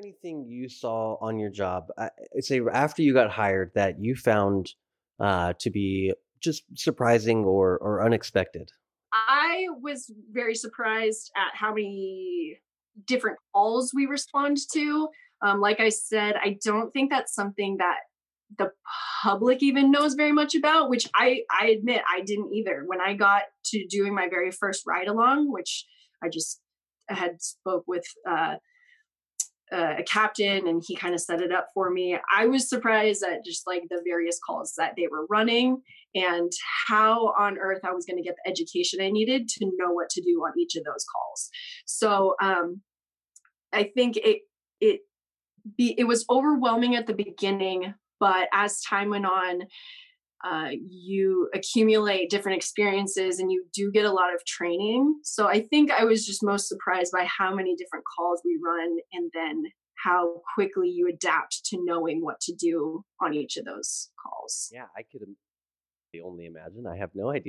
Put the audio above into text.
anything you saw on your job, say after you got hired that you found to be just surprising or unexpected? I was very surprised at how many different calls we respond to. Like I said, I don't think that's something that the public even knows very much about, which I admit I didn't either. When I got to doing my very first ride along, which I just had spoke with a captain and he kind of set it up for me. I was surprised at just like the various calls that they were running and how on earth I was going to get the education I needed to know what to do on each of those calls. So I think it was overwhelming at the beginning, but as time went on, you accumulate different experiences and you do get a lot of training. So I think I was just most surprised by how many different calls we run and then how quickly you adapt to knowing what to do on each of those calls. Yeah, I could only imagine. I have no idea.